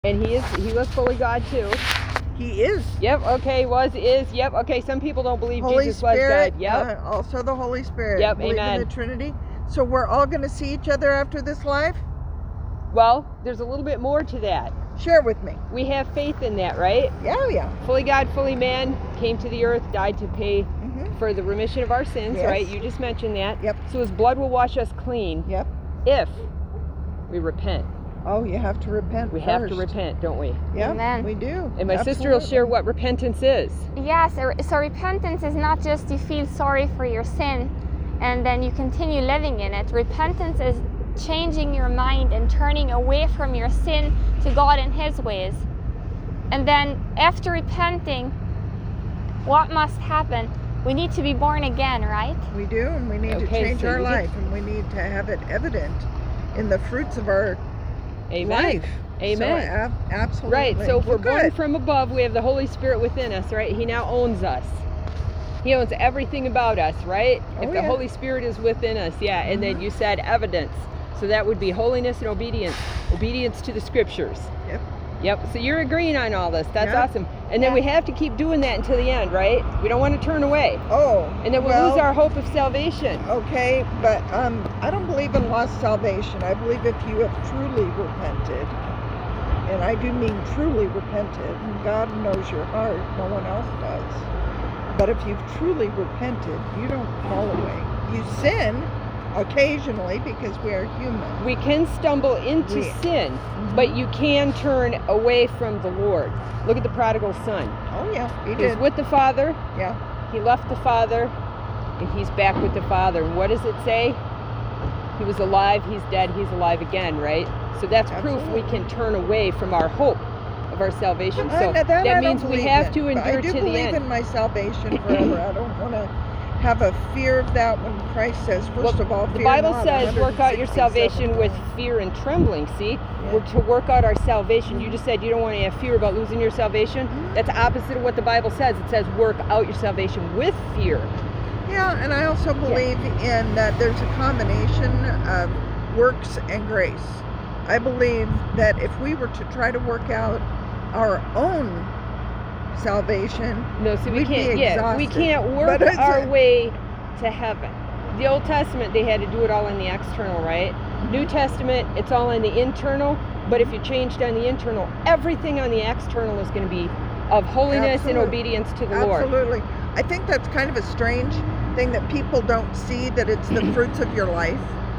And he was fully God too. He is. Yep, okay, is, yep, okay, some people don't believe Holy Jesus Spirit, was God. Yep. Also the Holy Spirit. Yep, believe amen. in the Trinity. So we're all going to see each other after this life? Well, there's a little bit more to that. Share with me. We have faith in that, right? Yeah. Fully God, fully man, came to the earth, died to pay for the remission of our sins, Yes. right? You just mentioned that. Yep. So his blood will wash us clean. Yep. If we repent. Oh, you have to repent. We first. have to repent, don't we? Yeah, Amen. we do. And my sister will share what repentance is. Yes, so repentance is not just you feel sorry for your sin and then you continue living in it. Repentance is changing your mind and turning away from your sin to God and His ways. And then after repenting, what must happen? We need to be born again, right? We do, and we need to change our life, and we need to have it evident in the fruits of our life. Amen. So, absolutely. Right, so if we're born from above, we have the Holy Spirit within us, right? He now owns us. He owns everything about us, right? If the Holy Spirit is within us, and then you said evidence. So that would be holiness and obedience. Obedience to the scriptures. Yep, so you're agreeing on all this. That's awesome. And then we have to keep doing that until the end, right? We don't want to turn away. Oh. And then we'll lose our hope of salvation. Okay, but I don't believe in lost salvation. I believe if you have truly repented, and I do mean truly repented, and God knows your heart, no one else does. But if you've truly repented, you don't fall away. You sin occasionally because we are human. We can stumble into sin, but you can turn away from the Lord. Look at the prodigal son. Oh yeah, he was with the father. Yeah. He left the father, and he's back with the father. And what does it say? He was alive, he's dead, he's alive again, right? So that's proof we can turn away from our hope of our salvation. So that means we have to endure to the end. I do believe in my salvation forever. I don't want to have a fear of that when Christ says, first of all, the Bible says work out your salvation with fear and trembling. See, we're to work out our salvation. You just said you don't want to have fear about losing your salvation. That's opposite of what the Bible says. It says work out your salvation with fear. Yeah, and I also believe in that there's a combination of works and grace. I believe that if we were to try to work out our own salvation, we can't. We can't work our way to heaven. The Old Testament, they had to do it all in the external, right? New Testament, it's all in the internal. But if you changed on the internal, everything on the external is going to be of holiness and obedience to the Lord. Absolutely. I think that's kind of a strange thing that people don't see, that it's the fruits of your life.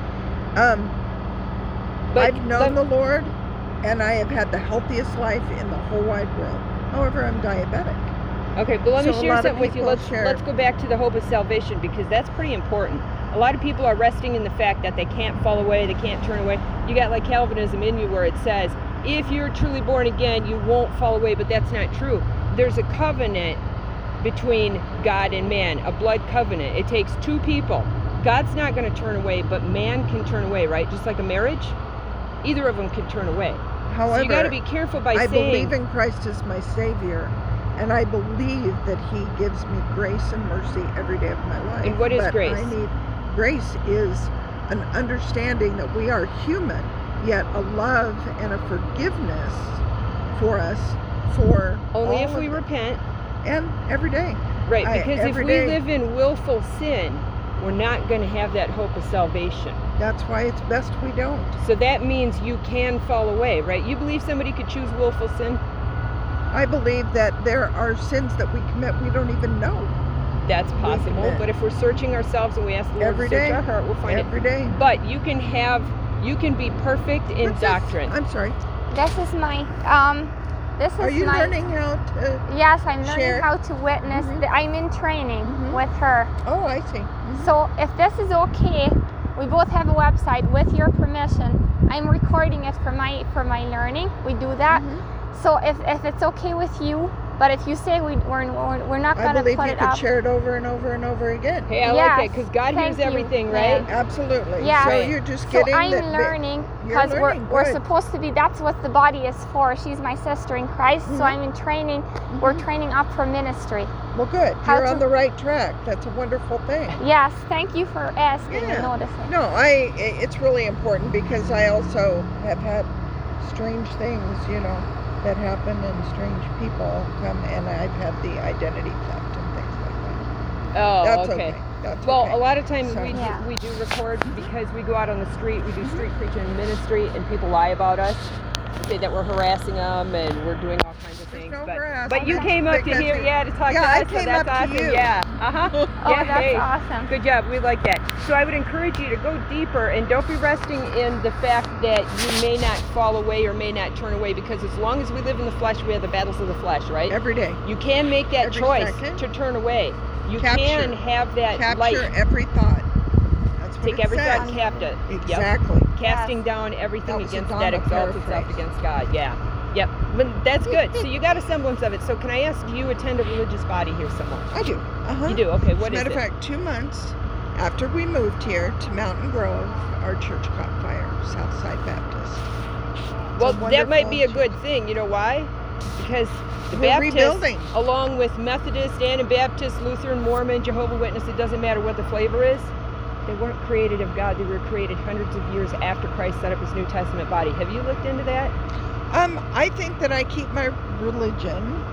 I've known the Lord, and I have had the healthiest life in the whole wide world. However, I'm diabetic. Okay, but let me share something with you. Let's go back to the hope of salvation, because that's pretty important. A lot of people are resting in the fact that they can't fall away, they can't turn away. You got like Calvinism in you where it says, if you're truly born again, you won't fall away, but that's not true. There's a covenant between God and man, a blood covenant. It takes two people. God's not going to turn away, but man can turn away, right? Just like a marriage, either of them can turn away. However, so you got to be careful by saying, I believe in Christ as my Savior, and I believe that He gives me grace and mercy every day of my life. And what is grace? Grace is an understanding that we are human, yet a love and a forgiveness for us for only if we repent. And every day. Right, because if we live in willful sin, we're not going to have that hope of salvation. That's why it's best we don't. So that means you can fall away, right? You believe somebody could choose willful sin? I believe that there are sins that we commit we don't even know. That's possible, but if we're searching ourselves and we ask the Lord to search our heart, we'll find it. Every day. But you can be perfect in doctrine. I'm sorry. This is my, Are you learning how to Yes, I'm learning share? how to witness. I'm in training with her. Oh, I see. So if this is okay, we both have a website. With your permission, I'm recording it for my learning. We do that. So if it's okay with you, but if you say we're not going to put it up. I believe you could share it over and over and over again. Hey, I like it, because God hears everything, right? Absolutely. Yeah. So you're just getting. So I'm learning, because we're supposed to be. That's what the body is for. She's my sister in Christ. So I'm in training. We're training up for ministry. Well, good. You're on the right track. That's a wonderful thing. Yes. Thank you for asking and noticing. No, it's really important, because I also have had strange things, that happen, and strange people come, and I've had the identity theft and things like that. Oh, That's okay. okay. That's Well, okay. a lot of times So- we do record because we go out on the street, we do street preaching ministry, and people lie about us, say that we're harassing them and we're doing all kinds of There's things. no But harassment you came up to because here, you- to talk Yeah, to I us, so came that's up to awesome. you. Yeah, Oh, yeah, that's hey. awesome. Good job. We like that. So I would encourage you to go deeper and don't be resting in the fact that you may not fall away or may not turn away, because as long as we live in the flesh, we have the battles of the flesh, right? Every day. You can make that Every choice second. to turn away. You Capture. can have that Capture light. every thought. That's what Take it every says. thought captive. Yep. Exactly. Casting Yes. down everything That was a against Donna that exalts itself paraphrase. against God. Yeah. Yep. But that's good. So you got a semblance of it. So can I ask, do you attend a religious body here somewhere? I do. Uh-huh. You do? Okay. As What a is matter it? of fact, 2 months after we moved here to Mountain Grove, our church caught fire, Southside Baptist. It's Well, a that might be a wonderful good thing. You know why? Because the We're Baptists, rebuilding. along with Methodist, Anabaptist, Lutheran, Mormon, Jehovah's Witness, it doesn't matter what the flavor is, they weren't created of God. They were created hundreds of years after Christ set up his New Testament body. Have you looked into that? I think that I keep my religion,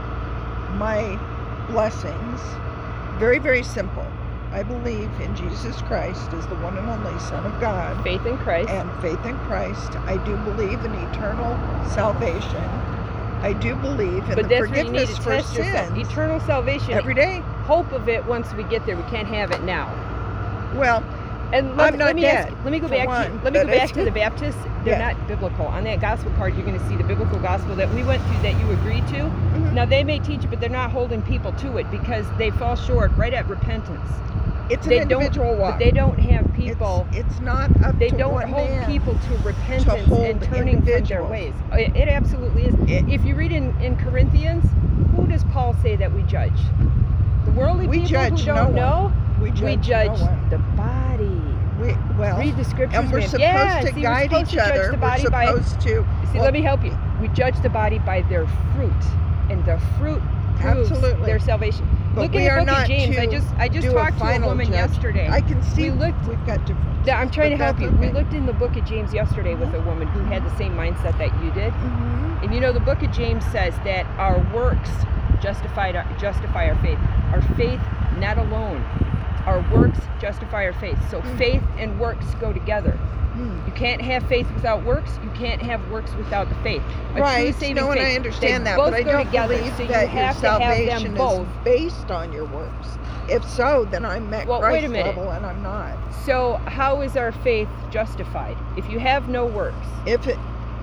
my blessings, very, very simple. I believe in Jesus Christ as the one and only Son of God, Faith in Christ. and faith in Christ. I do believe in eternal salvation. I do believe in But the that's where you need forgiveness to for test yourself. sins Eternal salvation. every day. Hope of it once we get there. We can't have it now. Well, And I'm not let me dead, let me go for back one, to let me go but back it's- to the Baptists. They're Yeah. not biblical. On that gospel card, you're going to see the biblical gospel that we went through that you agreed to. Mhm. Now they may teach it, but they're not holding people to it because they fall short right at repentance. it's an They individual don't, walk. but they don't have people. It's not up They to don't one hold man. people to repentance hold and turning from their individuals. ways. It absolutely is. If you read in Corinthians, who does Paul say that we judge? The worldly We people judge who don't no know. We We judge, judge no one. the body. Well, Read the scriptures, and we're man. supposed Yeah, to see, we're guide supposed each to judge other. the We're body by. supposed to. See, well, let me help you. We judge the body by their fruit, and the fruit proves Absolutely. their salvation. But Look we in are the book not of James. to I just do talked to a final woman judge. yesterday. I can see We looked- we've got differences. Yeah, I'm trying to but help that's you. We okay. looked in the book of James yesterday with a woman who had the same mindset that you did. Mhm. And you know, the book of James says that our works justify our faith. Our faith, not alone. Our works justify our faith. So faith and works go together. Hmm. You can't have faith without works. You can't have works without the faith. A true Right. saving No, and faith. I understand They that, both but I go don't together. believe So you that your have to have salvation them is both. based on your works. If so, then I'm at Well, wait a Christ minute. level, and I'm not. So how is our faith justified? If you have no works. If it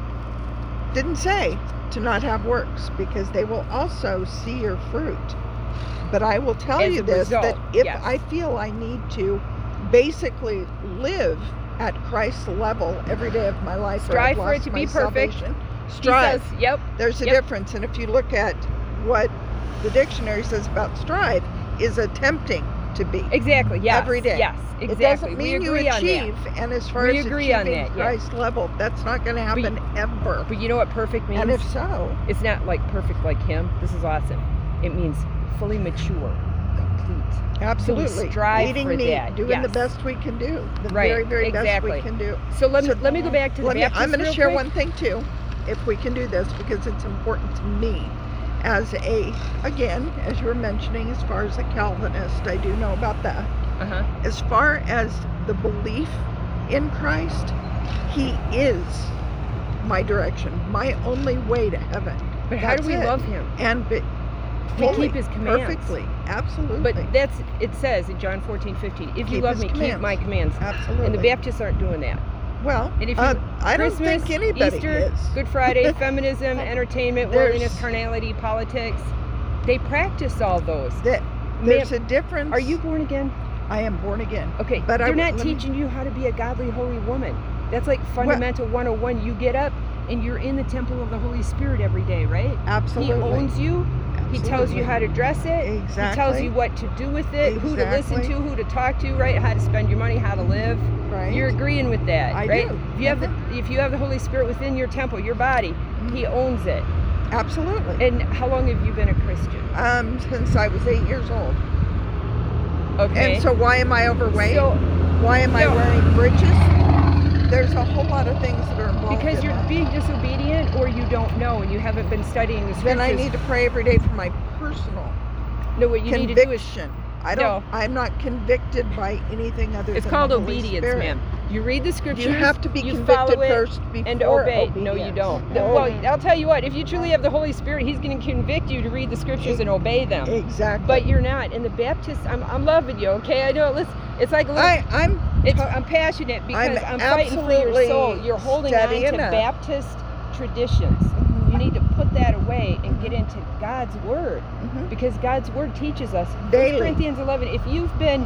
didn't say to not have works, because they will also see your fruit. But I will tell As you a this, that result, if yes. I feel I need to basically live at Christ's level every day of my life, or Strive I've for it lost to my be perfect. salvation, He strive. says, yep. There's a Yep. difference, and if you look at what the dictionary says about strive, is attempting to be. Exactly. Yes. Every day. Yes. It Exactly. doesn't we mean you agree on that. achieve, and as far We as agree on achieving that, yeah. Christ level, that's not going to happen ever. But you know what perfect means? And if so, It's not like perfect like him. This is awesome. It means fully mature, complete. absolutely, strive eating for meat, that, doing the yes. best we can do, the Right, very, very best exactly. we can do. So let So me go back to the Baptist I'm going to real share quick. one thing too, if we can do this, because it's important to me. As again, as you were mentioning, as far as a Calvinist, I do know about that. Uh-huh. As far as the belief in Christ, He is my direction, my only way to heaven. But how do That's we it. love him? And We fully, keep his commands. perfectly, absolutely. But it says in John 14:15, if you Keep love his me, keep commands. my commands. Absolutely. And the Baptists aren't doing that. Well, And if you, I don't Christmas, think anybody Easter, is. Good Friday, feminism, entertainment, There's- worldliness, carnality, politics, they practice all those. There's a difference. Are you born again? I am born again. Okay, But they're not let me- teaching you how to be a godly, holy woman. That's like fundamental 101. You get up and you're in the temple of the Holy Spirit every day, right? Absolutely. He owns you. He tells you Absolutely. how to dress it. Exactly. He tells you what to do with it, who to listen Exactly. to, who to talk to, right? How to spend your money, how to live. Right. You're agreeing with that, I right? do. If you have the Holy Spirit within your temple, your body, He owns it. Absolutely. And how long have you been a Christian? Since I was 8 years old. Okay. And so why am I overweight? So, Why am I No. wearing britches? There's a whole lot of things that are involved Because in you're that. being disobedient, or you don't know and you haven't been studying the scriptures. Then I need to pray every day for my personal No, what you need to do is conviction. I'm not convicted by anything other it's than called the Holy obedience, Spirit. ma'am. You read the scriptures. You have to be you convicted follow it, first before and obey. obedience. No, you don't. No. Well, I'll tell you what. If you truly have the Holy Spirit, He's going to convict you to read the scriptures and obey them. Exactly. But you're not. And the Baptist, I'm loving you. Okay, I know. Listen, it's like a little, I'm passionate because I'm fighting for your soul. You're holding on to Baptist traditions. Mm-hmm. You need to put that away and get into God's Word, because God's Word teaches us. 1 Corinthians 11. If you've been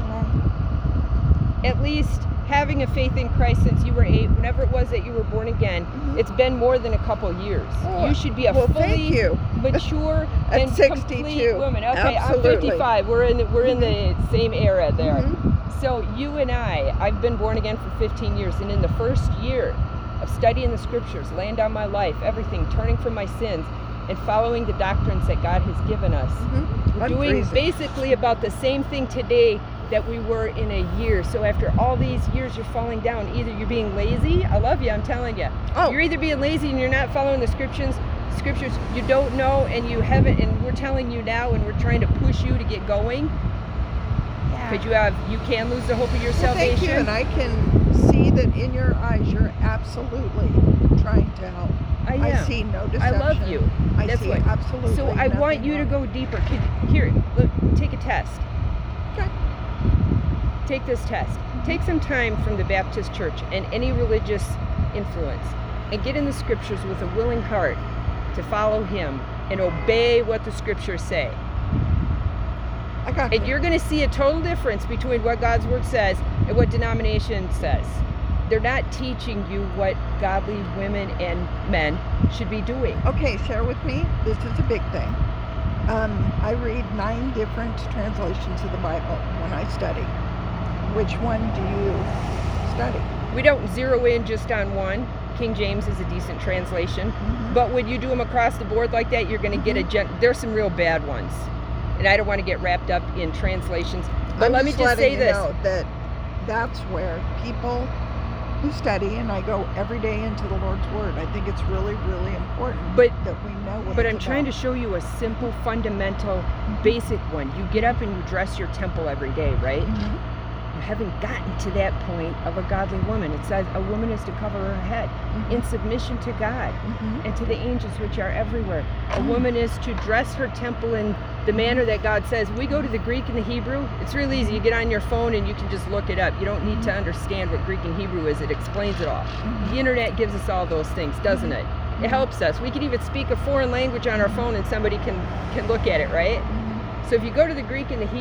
at least having a faith in Christ since you were 8, whenever it was that you were born again, it's been more than a couple years. You should be a fully mature and 62. complete woman. Okay, Absolutely. I'm 55. We're in the same era there. So you and I've been born again for 15 years, and in the first year of studying the scriptures, laying down my life, everything, turning from my sins, and following the doctrines that God has given us, we're doing basically about the same thing today that we were in a year. So after all these years, you're falling down. Either you're being lazy. I love you, I'm telling you. You're either being lazy and you're not following the scriptures you don't know, and you haven't, and we're telling you now, and we're trying to push you to get going. Because you can lose the hope of your salvation. Thank you, and I can see that in your eyes you're absolutely trying to help. I am. I see no deception. I love you. I see absolutely. So I want you to go deeper. Here, look, take a test. Okay. Take this test. Take some time from the Baptist church and any religious influence and get in the scriptures with a willing heart to follow Him and obey what the scriptures say. I got you. And you're going to see a total difference between what God's Word says and what denomination says. They're not teaching you what godly women and men should be doing. Okay, share with me. This is a big thing. I read 9 different translations of the Bible when I study. Which one do you study? We don't zero in just on one. King James is a decent translation. But when you do them across the board like that, you're going to get there's some real bad ones. And I don't want to get wrapped up in translations. But let me just say this. Know that that's where people who study, and I go every day into the Lord's Word. I think it's really, really important that we know what But it's I'm trying to show you a simple, fundamental, basic one. You get up and you dress your temple every day, right? You haven't gotten to that point of a godly woman. It says a woman is to cover her head in submission to God and to the angels which are everywhere. A woman is to dress her temple in the manner that God says. We go to the Greek and the Hebrew. It's real easy. You get on your phone and you can just look it up. You don't need to understand what Greek and Hebrew is. It explains it all. The internet gives us all those things, doesn't it? It helps us. We can even speak a foreign language on our phone and somebody can look at it, right? So if you go to the Greek and the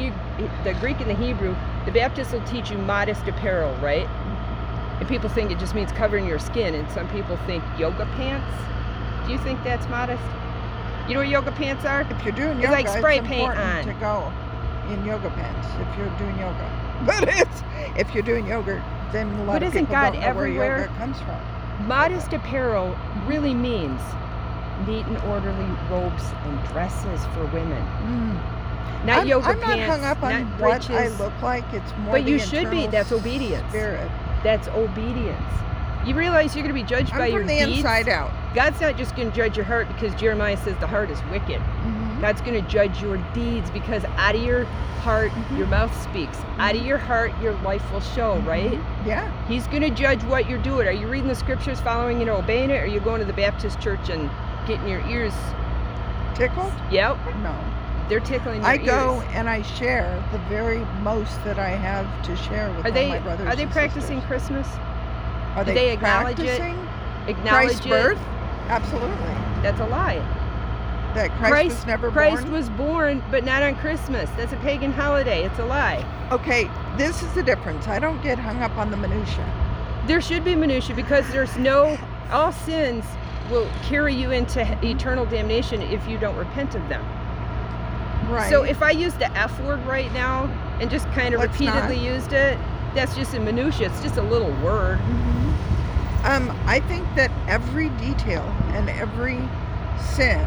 Hebrew, the Baptists will teach you modest apparel, right? And people think it just means covering your skin, and some people think yoga pants. Do you think that's modest? You know what yoga pants are? If you're doing yoga, it's like spray it's paint important on. to go in yoga pants if you're doing yoga. But if you're doing yoga, then a lot of people don't know where yoga comes from. Modest apparel really means neat and orderly robes and dresses for women. Not yoga I'm pants. not hung up on not what breeches. I look like. It's more But the you should be. internal That's obedience. Spirit. That's obedience. You realize you're going to be judged by your deeds? I'm from the inside out. God's not just going to judge your heart because Jeremiah says the heart is wicked. God's going to judge your deeds because out of your heart, your mouth speaks. Out of your heart, your life will show, right? Yeah. He's going to judge what you're doing. Are you reading the scriptures, following it, obeying it, or are you going to the Baptist church and getting your ears tickled? Yep. No. They're tickling your ears. I go and I share the very most that I have to share with all my brothers Are they and practicing sisters. Christmas? Are Do they acknowledge it? practicing Acknowledge Christ's it? birth? Absolutely. That's a lie. That Christ was never Christ born? was born, but not on Christmas. That's a pagan holiday. It's a lie. Okay, this is the difference. I don't get hung up on the minutia. There should be minutia because all sins will carry you into eternal damnation if you don't repent of them. Right. So if I use the F word right now and just kind of repeatedly used it, that's just a minutia. It's just a little word. I think that every detail and every sin,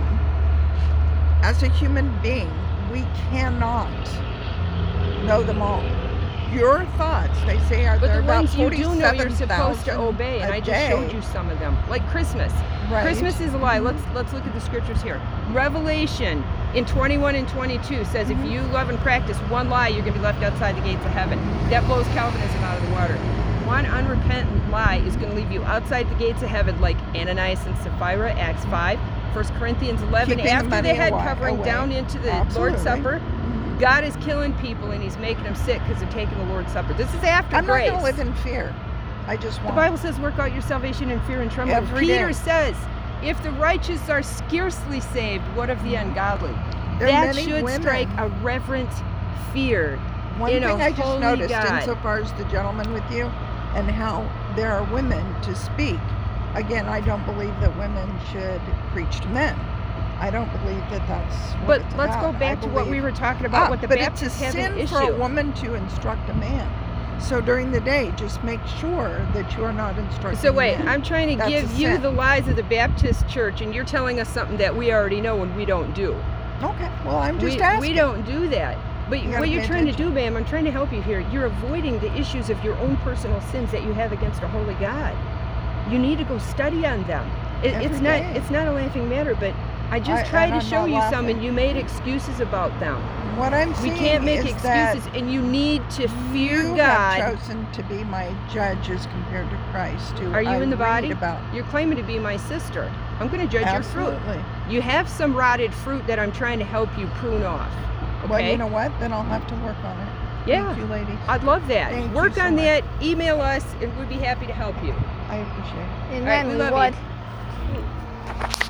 as a human being, we cannot know them all. your thoughts. They say are But there the about ones you do know you're supposed to 47,000 obey, and a I just showed day. you some of them. Like Christmas. Right. Christmas is a lie. Let's look at the scriptures here. Revelation in 21 and 22 says if you love and practice one lie, you're going to be left outside the gates of heaven. That blows Calvinism out of the water. One unrepentant lie is going to leave you outside the gates of heaven, like Ananias and Sapphira, Acts 5, 1 Corinthians 11. Keeping the After money they had away. covering down into the Absolutely. Lord's Supper, God is killing people and he's making them sick because they're taking the Lord's Supper. This is after I'm grace. not going to live in fear. I just The want. Bible says, work out your salvation in fear and trembling. Every Peter day. says, if the righteous are scarcely saved, what of the ungodly? There are That many should women. strike a reverent fear One in thing a I just holy noticed God. insofar as the gentleman with you and how there are women to speak. Again, I don't believe that women should preach to men. I don't believe that that's what But it's let's about. go back I to what we believe- were talking about, what the but Baptists it's a have an sin for a issue. woman to instruct a man. So during the day, just make sure that you are not instructing So wait, men. I'm trying to That's give a you sin. the lies of the Baptist church, and you're telling us something that we already know and we don't do. Okay, well, I'm just We asking. don't do that. But You gotta what you're pay trying to attention. do, ma'am, I'm trying to help you here. You're avoiding the issues of your own personal sins that you have against a holy God. You need to go study on them. Every It's day. not a laughing matter, but I just I- tried and to I'm show not you some, laughing. and you made excuses about them. What I'm We saying can't make is that excuses, and you need to fear you God. have chosen to be my judge as compared to Christ. Who Are you I in the read body? About. You're claiming to be my sister. I'm going to judge your fruit. Absolutely. You have some rotted fruit that I'm trying to help you prune off. Okay? Well, you know what? Then I'll have to work on it. Yeah. Thank you, ladies. I'd love that. Thank you Work so on much. that. Email us, and we'd be happy to help you. I appreciate it. Amen. right, we we love would. you.